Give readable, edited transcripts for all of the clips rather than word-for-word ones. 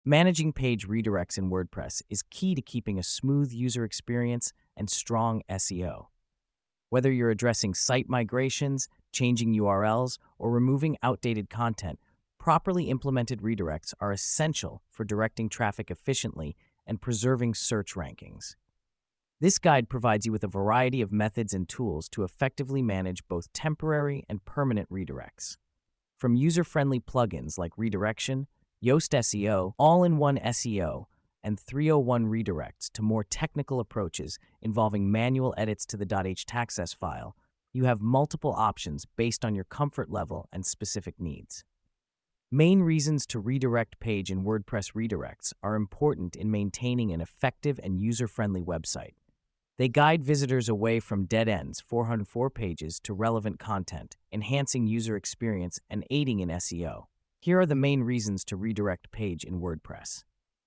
Managing page redirects in WordPress is key to keeping a smooth user experience and strong SEO. Whether you're addressing site migrations, changing URLs, or removing outdated content, properly implemented redirects are essential for directing traffic efficiently and preserving search rankings. This guide provides you with a variety of methods and tools to effectively manage both temporary and permanent redirects. From user-friendly plugins like Redirection, Yoast SEO, All-in-One SEO, and 301 redirects to more technical approaches involving manual edits to the .htaccess file, you have multiple options based on your comfort level and specific needs. Main reasons to redirect page in WordPress redirects are important in maintaining an effective and user-friendly website. They guide visitors away from dead ends 404 pages to relevant content, enhancing user experience and aiding in SEO. Here are the main reasons to redirect page in WordPress.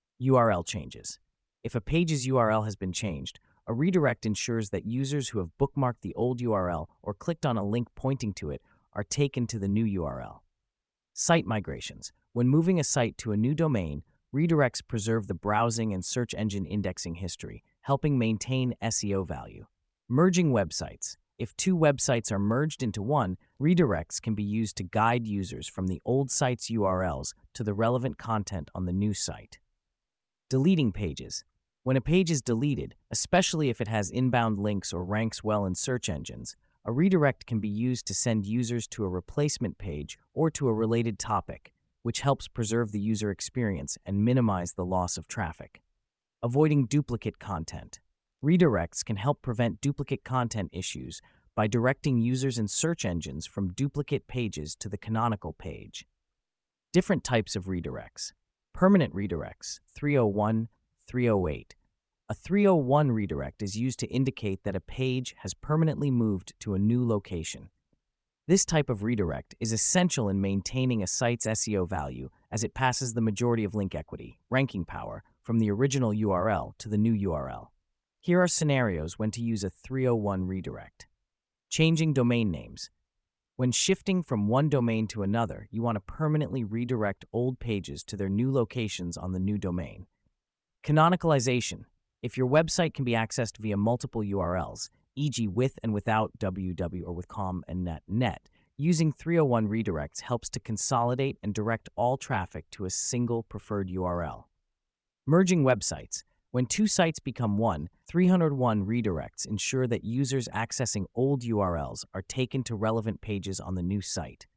URL changes. If a page's URL has been changed, a redirect ensures that users who have bookmarked the old URL or clicked on a link pointing to it are taken to the new URL. Site migrations. When moving a site to a new domain, redirects preserve the browsing and search engine indexing history, helping maintain SEO value. Merging websites. If two websites are merged into one, redirects can be used to guide users from the old site's URLs to the relevant content on the new site. Deleting pages. When a page is deleted, especially if it has inbound links or ranks well in search engines, a redirect can be used to send users to a replacement page or to a related topic, which helps preserve the user experience and minimize the loss of traffic. Avoiding duplicate content. Redirects can help prevent duplicate content issues by directing users in search engines from duplicate pages to the canonical page. Different types of redirects. Permanent redirects, 301, 308. A 301 redirect is used to indicate that a page has permanently moved to a new location. This type of redirect is essential in maintaining a site's SEO value as it passes the majority of link equity, ranking power, from the original URL to the new URL. Here are scenarios when to use a 301 redirect. Changing domain names. When shifting from one domain to another, you want to permanently redirect old pages to their new locations on the new domain. Canonicalization. If your website can be accessed via multiple URLs, e.g. with and without www or with com and net, using 301 redirects helps to consolidate and direct all traffic to a single preferred URL. Merging websites. When two sites become one, 301 redirects ensure that users accessing old URLs are taken to relevant pages on the new site.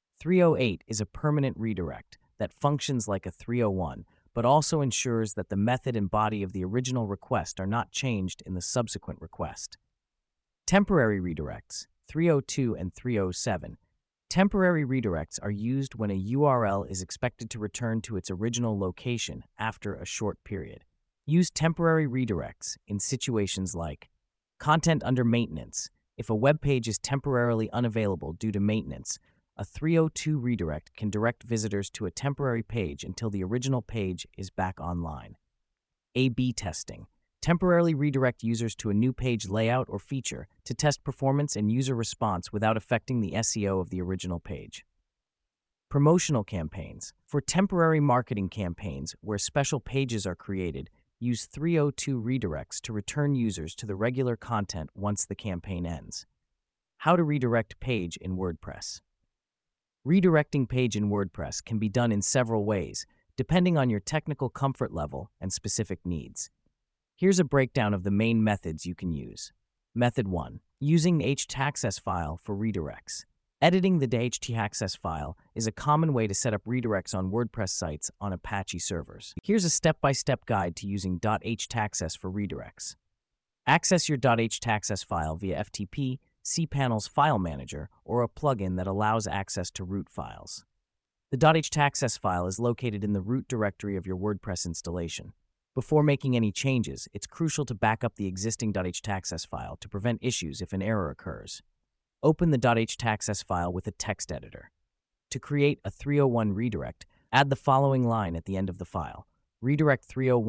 308 is a permanent redirect that functions like a 301, but also ensures that the method and body of the original request are not changed in the subsequent request. Temporary redirects, 302 and 307. Temporary redirects are used when a URL is expected to return to its original location after a short period. Use temporary redirects in situations like content under maintenance. If a web page is temporarily unavailable due to maintenance, a 302 redirect can direct visitors to a temporary page until the original page is back online. A/B testing. Temporarily redirect users to a new page layout or feature to test performance and user response without affecting the SEO of the original page. Promotional campaigns. For temporary marketing campaigns where special pages are created, use 302 redirects to return users to the regular content once the campaign ends. How to redirect page in WordPress. Redirecting page in WordPress can be done in several ways, depending on your technical comfort level and specific needs. Here's a breakdown of the main methods you can use. Method 1. Using the htaccess file for redirects. Editing the htaccess file is a common way to set up redirects on WordPress sites on Apache servers. Here's a step-by-step guide to using .htaccess for redirects. Access your .htaccess file via FTP, cPanel's file manager, or a plugin that allows access to root files. The .htaccess file is located in the root directory of your WordPress installation. Before making any changes, it's crucial to back up the existing .htaccess file to prevent issues if an error occurs. Open the .htaccess file with a text editor. To create a 301 redirect, add the following line at the end of the file: redirect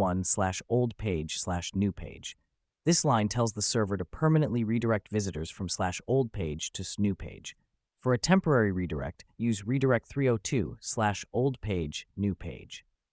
301/old/page/new page. This line tells the server to permanently redirect visitors from /old page to new page. For a temporary redirect, use redirect 302/old page/new page.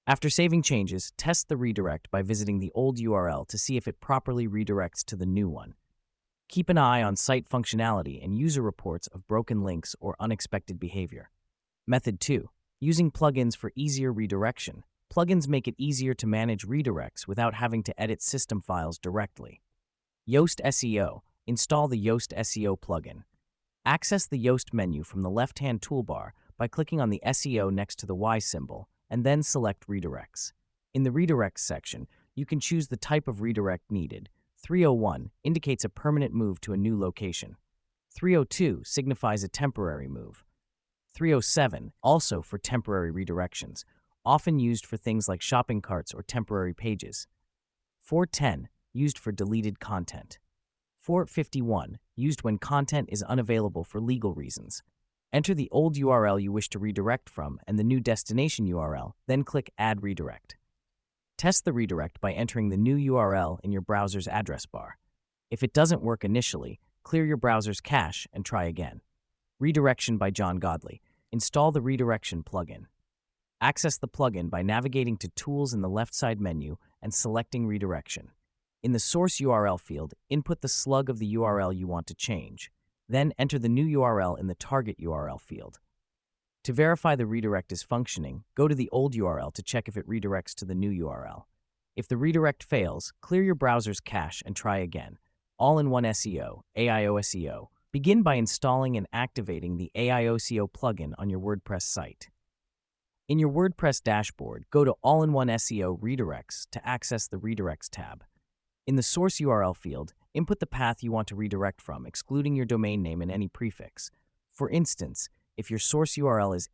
After saving changes, test the redirect by visiting the old URL to see if it properly redirects to the new one. Keep an eye on site functionality and user reports of broken links or unexpected behavior. Method 2. Using plugins for easier redirection. Plugins make it easier to manage redirects without having to edit system files directly. Yoast SEO. Install the Yoast SEO plugin. Access the Yoast menu from the left-hand toolbar by clicking on the SEO next to the Y symbol, and then select Redirects. In the Redirects section, you can choose the type of redirect needed. 301 indicates a permanent move to a new location. 302 signifies a temporary move. 307, also for temporary redirections, often used for things like shopping carts or temporary pages. 410, used for deleted content. 451, used when content is unavailable for legal reasons. Enter the old URL you wish to redirect from and the new destination URL, then click Add Redirect. Test the redirect by entering the new URL in your browser's address bar. If it doesn't work initially, clear your browser's cache and try again. Redirection by John Godley. Install the redirection plugin. Access the plugin by navigating to Tools in the left side menu and selecting Redirection. In the source URL field, input the slug of the URL you want to change. Then enter the new URL in the target URL field. To verify the redirect is functioning, go to the old URL to check if it redirects to the new URL. If the redirect fails, clear your browser's cache and try again. All-in-one SEO, AIO SEO. Begin by installing and activating the AIO SEO plugin on your WordPress site. In your WordPress dashboard, go to All-in-one SEO Redirects to access the Redirects tab. In the source URL field, input the path you want to redirect from, excluding your domain name and any prefix. For instance, if your source URL is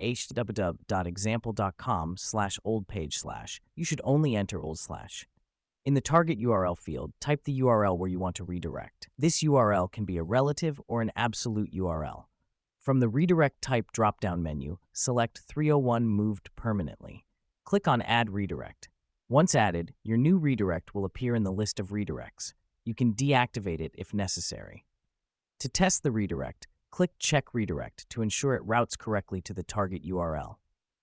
http://example.com/oldpage/, you should only enter /. In the target URL field, type the URL where you want to redirect. This URL can be a relative or an absolute URL. From the Redirect Type drop-down menu, select 301 Moved Permanently. Click on Add Redirect. Once added, your new redirect will appear in the list of redirects. You can deactivate it if necessary. To test the redirect, click Check Redirect to ensure it routes correctly to the target URL.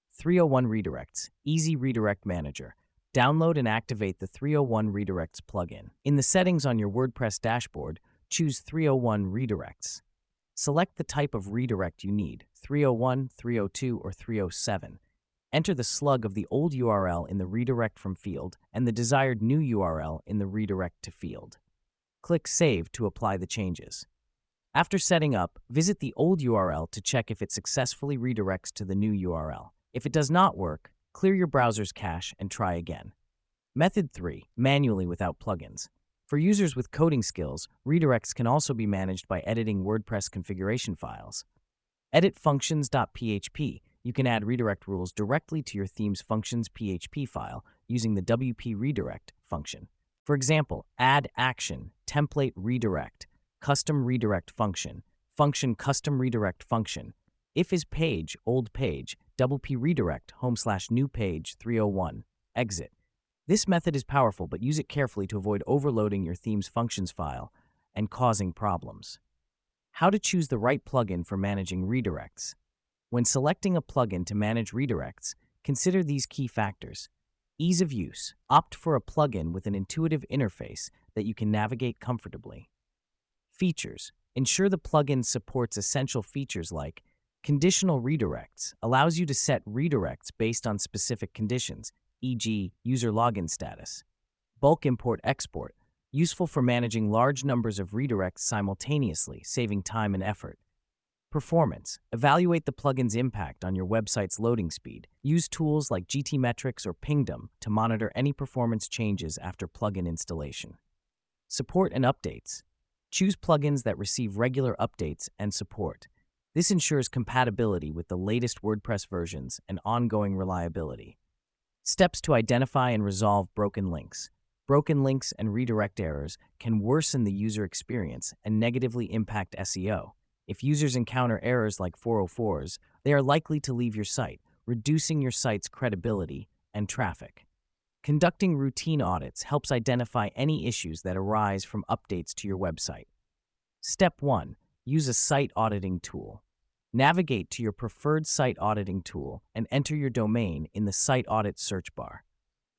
301 Redirects, Easy Redirect Manager. Download and activate the 301 Redirects plugin. In the settings on your WordPress dashboard, choose 301 Redirects. Select the type of redirect you need, 301, 302, or 307. Enter the slug of the old URL in the Redirect From field and the desired new URL in the Redirect To field. Click Save to apply the changes. After setting up, visit the old URL to check if it successfully redirects to the new URL. If it does not work, clear your browser's cache and try again. Method 3. Manually without plugins. For users with coding skills, redirects can also be managed by editing WordPress configuration files. Edit functions.php. You can add redirect rules directly to your theme's functions.php file using the WP redirect function. For example, add action, template redirect, custom redirect function, function custom redirect function, if is page, old page, WP redirect, home/new page 301, exit. This method is powerful, but use it carefully to avoid overloading your theme's functions file and causing problems. How to choose the right plugin for managing redirects. When selecting a plugin to manage redirects, consider these key factors. Ease of use. Opt for a plugin with an intuitive interface that you can navigate comfortably. Features. Ensure the plugin supports essential features like conditional redirects, allows you to set redirects based on specific conditions, e.g., user login status. Bulk import-export, useful for managing large numbers of redirects simultaneously, saving time and effort. Performance. Evaluate the plugin's impact on your website's loading speed. Use tools like GTmetrix or Pingdom to monitor any performance changes after plugin installation. Support and updates. Choose plugins that receive regular updates and support. This ensures compatibility with the latest WordPress versions and ongoing reliability. Steps to identify and resolve broken links. Broken links and redirect errors can worsen the user experience and negatively impact SEO. If users encounter errors like 404s, they are likely to leave your site, reducing your site's credibility and traffic. Conducting routine audits helps identify any issues that arise from updates to your website. Step 1. Use a site auditing tool. Navigate to your preferred site auditing tool and enter your domain in the Site Audit search bar.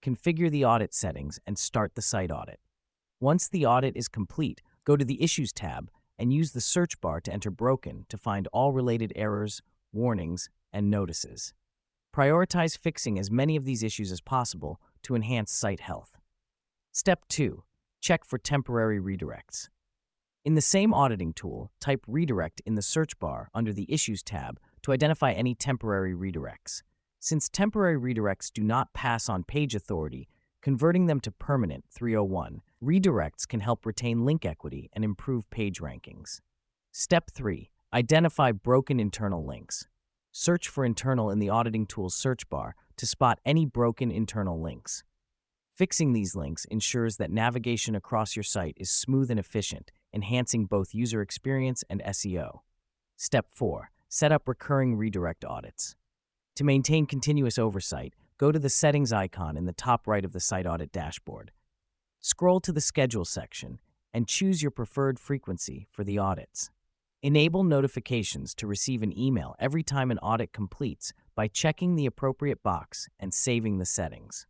configure the audit settings, and start the site audit. Once the audit is complete, go to the Issues tab and use the search bar to enter Broken to find all related errors, warnings, and notices. Prioritize fixing as many of these issues as possible to enhance site health. Step 2. Check for temporary redirects. In the same auditing tool, type redirect in the search bar under the Issues tab to identify any temporary redirects. Since temporary redirects do not pass on page authority, converting them to permanent 301 redirects can help retain link equity and improve page rankings. Step 3. Identify broken internal links. Search for internal in the auditing tool's search bar to spot any broken internal links. Fixing these links ensures that navigation across your site is smooth and efficient, enhancing both user experience and SEO. Step 4. Set up recurring redirect audits. To maintain continuous oversight, go to the settings icon in the top right of the site audit dashboard. Scroll to the Schedule section and choose your preferred frequency for the audits. Enable notifications to receive an email every time an audit completes by checking the appropriate box and saving the settings.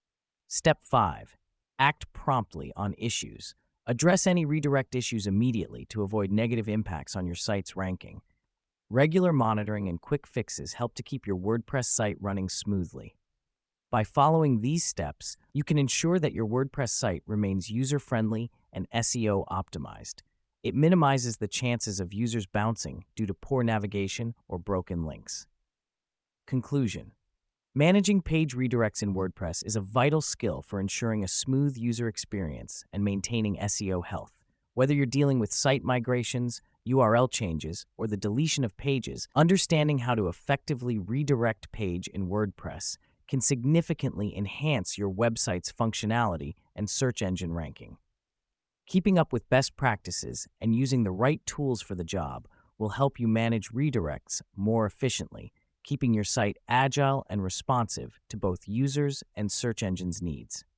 Step 5. Act promptly on issues. Address any redirect issues immediately to avoid negative impacts on your site's ranking. Regular monitoring and quick fixes help to keep your WordPress site running smoothly. By following these steps, you can ensure that your WordPress site remains user-friendly and SEO optimized. It minimizes the chances of users bouncing due to poor navigation or broken links. Conclusion. Managing page redirects in WordPress is a vital skill for ensuring a smooth user experience and maintaining SEO health. Whether you're dealing with site migrations, URL changes, or the deletion of pages, understanding how to effectively redirect page in WordPress can significantly enhance your website's functionality and search engine ranking. Keeping up with best practices and using the right tools for the job will help you manage redirects more efficiently, keeping your site agile and responsive to both users and search engines' needs.